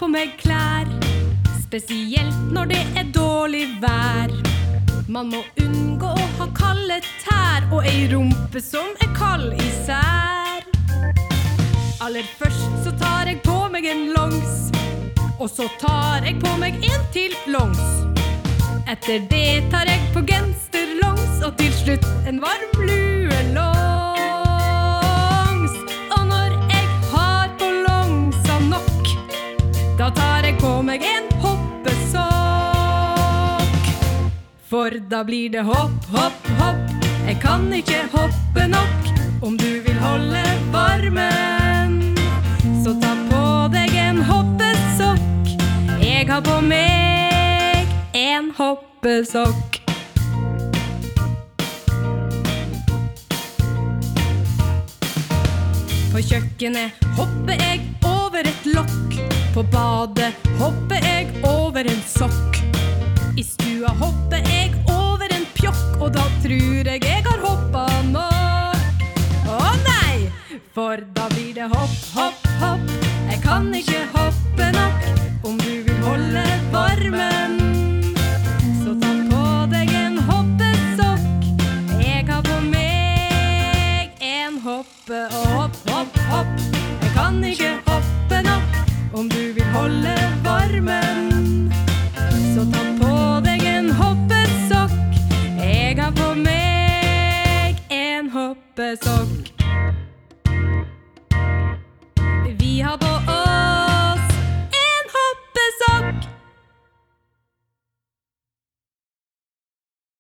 meg klær, spesielt når det dårlig vær. Man må unngå å ha kalde tær og ei rumpe som kald især. Aller først så tar jeg på meg en longs, og så tar jeg på meg en til longs. Etter det tar jeg på gensterlongs, og til slutt en varm luelongs. Og når jeg har på longsa nok, da tar jeg på meg en hoppesokk. For da blir det hopp, hopp, hopp, jeg kan ikke hoppe nok. Om du vil holde varmen, så ta på deg en hoppesokk. Jeg har på meg en hoppesokk. På kjøkkenet hopper jeg over et lokk. På badet hopper jeg over en sokk. I stua hopper jeg over en pjokk, og da tror jeg har hoppet nok. Å nei, for da blir det hopp, hopp, hopp, jeg kan ikke hoppe